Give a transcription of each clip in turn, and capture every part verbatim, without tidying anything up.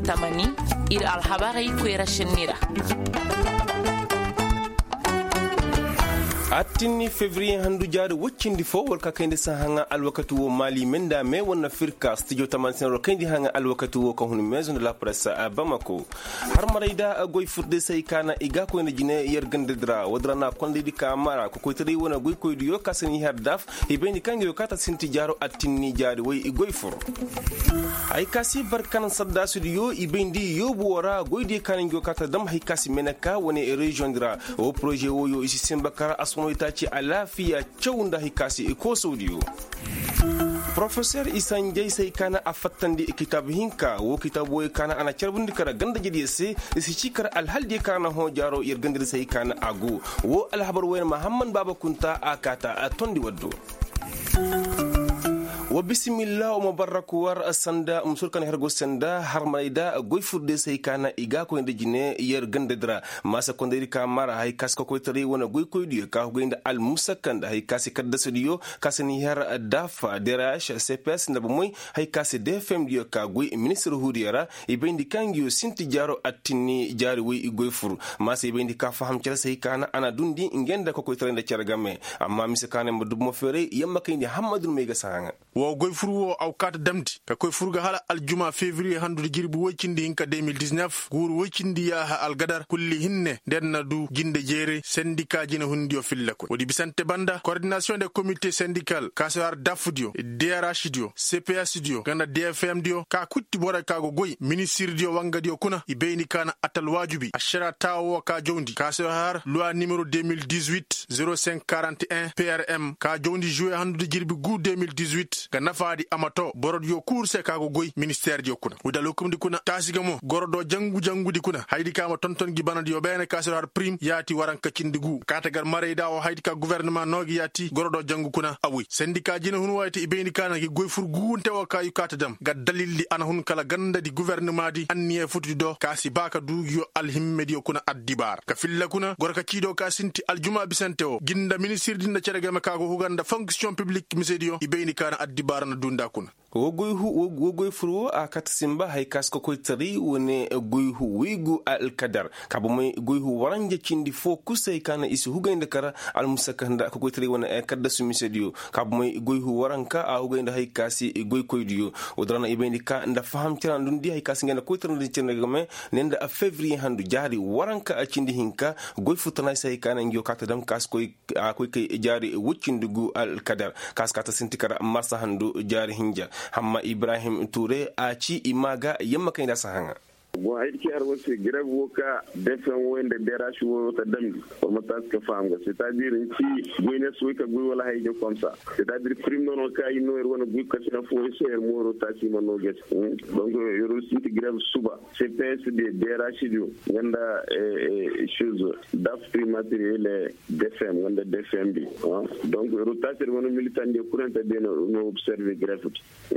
tamani ir alhabari kwera shenira. Attini février handu jaade woccindi fo wolka kende sa hanga alwakatu wo mali menda me wonna firka studio tamansen ro kendi hanga alwakatu wo ko hunu maison de la presse a Bamako har marayda goy furde say kana iga ko ne jine yergande dra wodrana konde di kamara ko ko tiri wona goy ko diyo kasani har daf e beni kangi yo kata sinti jaro attini jaade way e goy fur ay kasi barkan sadda studio e bendi yobu wora goy di kanango kata dam hay kasi menaka woni e region dra o projet wo yo isi sembakara no itaci a lafiya cewnda hikasi ko saudiyo Professor Isan Jay sai kana a fattandi kitab hinka wo kitabo kana ana charbundi kara ganda jadi se si cikar alhaldi kana ho jaro yer gandir sai kana agu wo alhabar wayn Muhammad Baba Kunta akata a tondi waddo wa bismillah wa mubaraku war asanda umsul kan hergo sanda har maida goy furde sai kana iga ko inde jine yer gandedra masa ko ndiri ka mara hay kas ko ko tari wona goy koy di ka go inde al musakan hay kas kadda studio kasani her dafa derash cps ndab moy hay kas dfm di ka goy ministre hudiyara e bendi kangio sinti jaro attini jari wi goy fur masa e bendi ka faham ci sai kana ana dundi ngenda ko ko tari nda cergame amma misakane mo dum mo fere yamma kayndi hamadul mega sanga wo goy furwo aw kata damdi ka koy furga hala aljuma février handu girbu woccindi hinka deux mille dix-neuf gur woccindi ya ha algadar kulli hinne denna du ginde jere syndicat jina hundio filla ko wodi bisante banda coordination des comités syndical kasar dafudio D R H dio C P S dio ganda D F M dio ka kutti bora kago goy ministre dio wanga dio kuna ibeyni kana atal wajubi ashara tawo ka jondi kasar loi numéro deux mille dix-huit zéro cinq quarante et un P R M ka jondi jouer handu girbi gu deux mille dix-huit ga nafaadi amato borod yo kurse kago goy ministère di okuna udalo kum di kuna tasiga mo gorodo jangu jangu di kuna haydi kama tonton gi banadi yo bene kasar prime yati waran ka cindigu katagar mareyda o haydi ka gouvernement nogi yati gorodo jangu kuna awi syndicat jina hun wayti ibeni kana gi goy fur gunte o kayu kata dam ga dalilli ana hun kala ganda di gouvernement di anniye futi do kasi baka du yo alhimme di okuna addibar ka filla kuna gorka cido ka sinti aljuma bisante o ginda ministre dinda cerega me kago huganda fonction publique misedio ibeni kana addibar na dunda kuna wogoy hu wogoy furu a kat simba hay kasko koy tari woni goy hu wigu al kadar kabo moy goy hu waranje cindi fo kusay kana isu hugande kara al musakanda ko koy tari wona e kadda sumisedio kabo moy goy hu waranka a hugande hay kasi goy koy diyo odrana ibendi ka nda faham tiran dun di hay kasi ngena koy tari ndi cinde game nenda a février handu jaari waranka a cindi hinka goy futana say kana ngio kata dam kasko a koy kay jaari wuccindugu al kadar kaskata sintikara marsa handu jaari hinja hamma Ibrahim Touré a ci imaga yamma kay da sahanga bon hayki ar wasi grève woka defan wonde dérach wo ta damdi pour ma taske fam c'est-à-dire ci goyne soy ka goy wala hayje comme ça c'est-à-dire prime non ka ino er wona goy ka sina fo ser moro ta ci ma no get donc yoro siti grève suba C P S de dérach dio nganda chose daf primature D F M nganda D F M bi donc rotateur wona militant de courant de no observer grève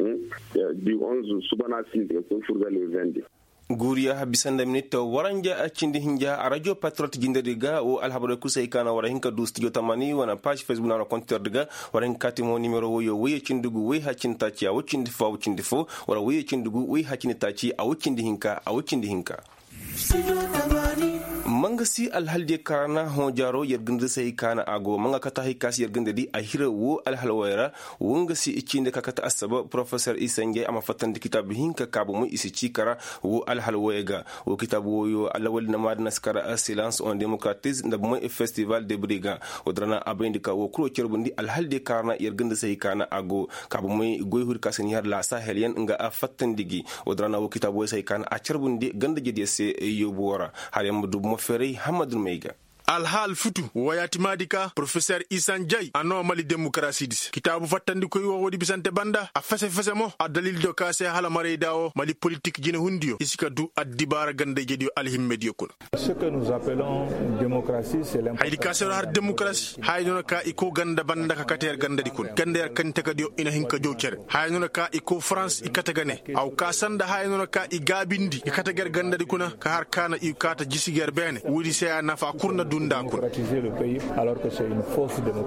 du onze suba na sinte ko furga le vingt guriya habisanda minute waranja acindi hinja a radio patriote jindediga o alhabare kusay kana wara hinka du studio tamani wana page facebook na compteur diga wara hinkati mo numero wo yo weye cindugu wey hacinta ci a wucindi fo wucindi fo wara weye cindugu wey hacinta ci a wucindi hinka a wucindi hinka mangasi alhalde karana ho jaro yerginde sai kana ago manga kata hikasi yerginde di ahira wo alhalwaira wongasi icinde kakata asaba professeur Isenge ama fatandi kitab hinka kabo mu isi cikara wo alhalwaiga wo kitabu yo alawal namad naskara silence on démocratisme ndab mo festival de briga odrana abindika wo kro cerbundi alhalde karana yerginde sai kana ago kabo mu goyhur kasani har la sahelian nga afatandigi odrana wo kitabu sai kana a cerbundi ganda jedi se yobora harem du mo fere Hamadou Meiga alhal futu wayati madika professeur Isan Jay ano mali demokrasi dis kitabu fatandi ko yo wodi bisante banda a fese fese mo a dalil do kase hala mare dawo mali politique jine hundiyo isika du addibara gande jedio alhimmedio kun ce que nous appelons démocratie c'est l'important haydi kase har demokrasi hayno ka iko ganda banda ka kater ganda di kun gande kan tagadio ina hinka jokere hayno ka iko france ikata gane aw ka sanda hayno ka igabindi ikata ger ganda di kuna ka har kana ikata jisiger bene wudi se nafa kurna démocratiser le pays alors que c'est une fausse démocratie.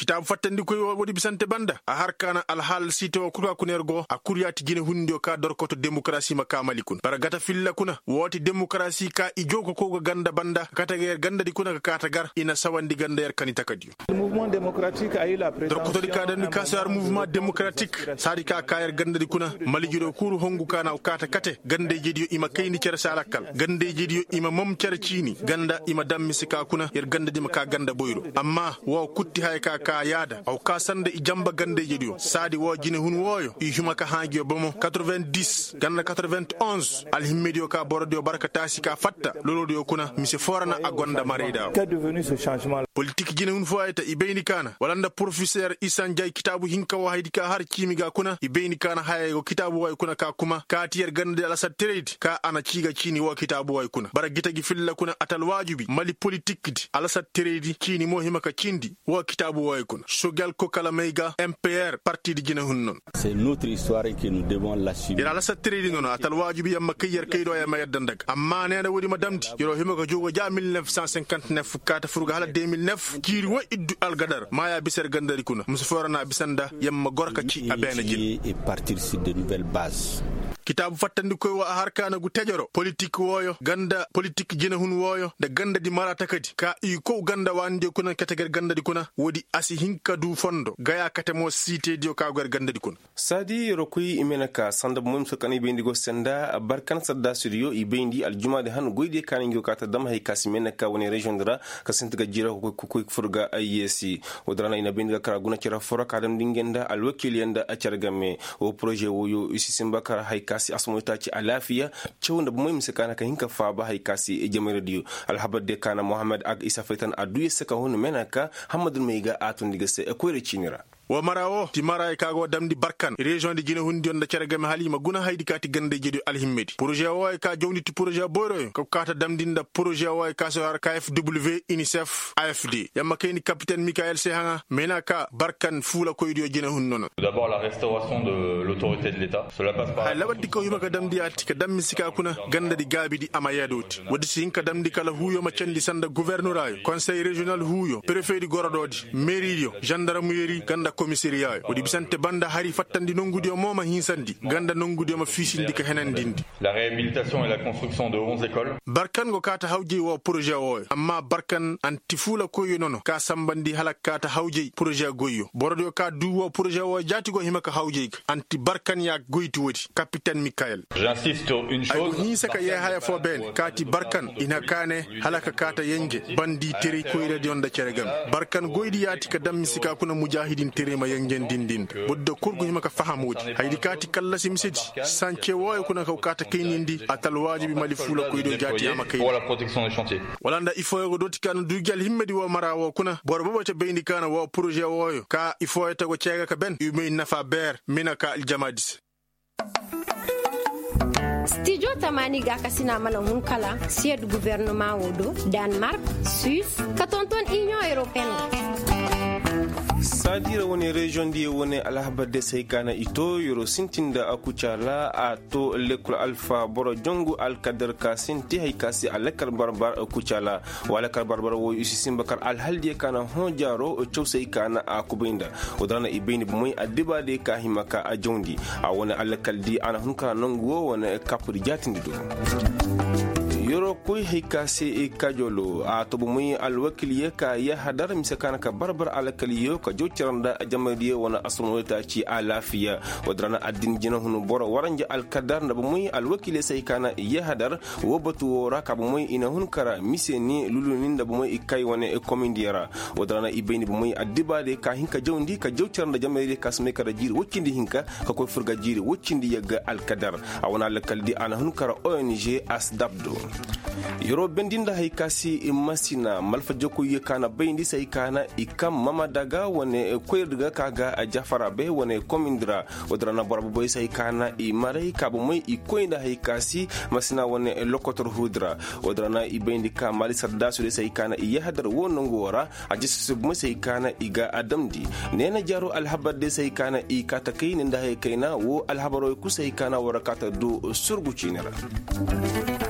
kitabu fattandi koy wodi bisante banda a harkana alhal sito kurka kunergo a kuryati gine hundio ka dorkoto demokrasi makama kun bara gata filla kuna woti demokrasi ka ijoko ko ganda banda kata ger ganda di kuna ka tagar ina sawandi ganda yer kanita kadiyo le mouvement démocratique a eu la prétention de ka dan ka sar mouvement démocratique sadi ka ka yer ganda di kuna malijudo kuru hongu kana kata kate gande jediyo ima kayni cer salakal gande jediyo ima mom cer cini ganda ima dammi ka kuna yer ganda di maka ganda boyro amma wo kutti hay ka ka yada aw ka sande i jamba gande jediyo sadi wo jine hun woyo i huma ka hangio bomo quatre-vingt-dix ganda quatre-vingt-onze alhimmedio ka bordio baraka tasi ka fatta lolodio kuna mise forana agonda marida qu'est devenu ce changement politique jine hun foyta ibeyni kana walanda professeur Isan Jay kitabu hinka wa haydika har kimiga kuna ibeyni kana hayo kitabu way kuna ka kuma ka tiyer gande ala satteredi ka ana ciga cini wo kitabu way kuna bara gitagi filla kuna atal wajibi mali politique di ala satteredi cini mo himaka cindi wo kitabu way kuna shogal ko kala meiga M P R parti di jine hun non c'est notre histoire que nous devons l'assumer ala satteredi non atal wajibi yamma kayer kaydo ya mayaddandak amma neena wodi madamti yoro himaka jogo ja mille neuf cent cinquante-neuf kata furuga hala deux mille neuf kiri wo iddu algadar maya biser gandari kuna musforana bisanda yamma gorka ci abena jil et partir sur de nouvelles bases kitabu fattandi koy wa harkana gu tejoro politique woyo ganda politique jina hun woyo de ganda di marata kadi ka i ko ganda wande kuna kateger ganda di kuna wodi asi hinka du fondo gaya kate mo cité dio ka gor ganda di kuna sadi rokuy imenaka sanda mum so kani bendi go senda barkan sadda studio i bendi aljuma de han goyde kan ngi kata dam hay kasimenaka woni region dra ka sentga jira ko ko furga ayesi wodrana ina bendi kara guna kira fora kadam dingenda alwakil yanda a chargame o projet woyo isi simbakar hay kasi asmoita ci alafiya cewunda bu moy misakana ka hinka fa ba hay kasi e jama radio alhabad de kana Muhammad ag isa faitan adu yesaka hono menaka Hamadul Meiga atun digase e ko recinira wa marawo ti maray kago damdi barkan region de Guinée hundi on da ceragame halima guna haydi kati gande jeedi alhimmedi projet o ka jowni ti projet boyro ko kata damdinda projet o ka so har K F W UNICEF A F D yamma kayni capitaine Michael Sehanga menaka barkan fula ko yido Guinée hun non d'abord la restauration de l'autorité de l'état cela passe par la waddi ko yuma ka damdi ati ka dammi sika kuna ganda di gabi di amayadoti wadi sinka damdi kala huyo ma candi sanda gouverneur conseil régional huyo préfet di gorododi mairie gendarmerie ganda commissariat wodi bisante banda hari fattandi nongudi o moma hinsandi ganda nongudi ma fisindi ka henandindi la réhabilitation et la construction de onze écoles barkan go kata hawji wo projet o amma barkan antifula koyo nono ka sambandi halakata hawji projet goyo bordo ka duwo projet o jati go himaka hawji anti barkan ya goyti wodi capitaine Michael j'insiste sur une chose ay hinsa ka ya haya fo ben kati barkan ina kane halaka kata yenge bandi tere koyre di onda ceregam barkan goydi yati ka dammi sika kuna mujahidin tere ma yengen dindin boddo kurgu himaka fahamuji haydi kati kala simsedi sanche woy kuna ka kata kaynindi atal wajibi mali fula koydo jati ama kay pour la protection des chantiers walanda il faut go doti kan dugal himmedi wo mara wo kuna bor bobo te beyndi kana wo projet woyo ka il faut ta go cega ka ben yu may nafa ber minaka al jamadis Studio Tamani ga kasina mana hunkala sied gouvernement wodo Denmark Suisse katonton Union Européenne sadira woni region di woni alhaba de seykana ito yoro sintinda akuchala ato lekul alfa boro jongu alkader ka sinti hay kasi alakar barbar akuchala wala kar barbar wo isi simbakar alhaldi kana honjaro o seykana akubinda odana ibeni moy adiba de ka himaka a jondi a woni alakaldi ana hunka nongo wona kapri jatindi do yoro koy hikasi e kajolo a to bu muy al wakiliye ka ya hadar misakana ka barbar al kaliyo ka jociranda jamadiye wona asmonota ci alafiya wadrana addin jina hunu boro waranja al kadar da bu muy al wakile sai kana ya hadar wobatu wora ka bu muy ina hun kara miseni lulunin da bu muy kai wona e komindira wadrana ibeni bu muy addiba de ka hinka jondi ka jociranda jamadiye ka sme kara jiri woccindi hinka ka koy furga jiri woccindi yaga al kadar a wona al kaldi ana hun kara O N G asdabdo yoro bendinda hay kasi masina malfa joko yekana bayndi say kana ikam mama daga wone koyrdiga kaga a jafara be wone komindra odrana borbo boy say kana i maray kabu moy i koynda hay kasi masina wone lokotor hudra odrana i bayndi ka mali sadda su say kana i yahdar wono ngora a jisu mo say kana iga adamdi nena jaro alhabade say kana i kata kayne nda hay kayna wo alhabaro ku say kana warakata do surgu cinera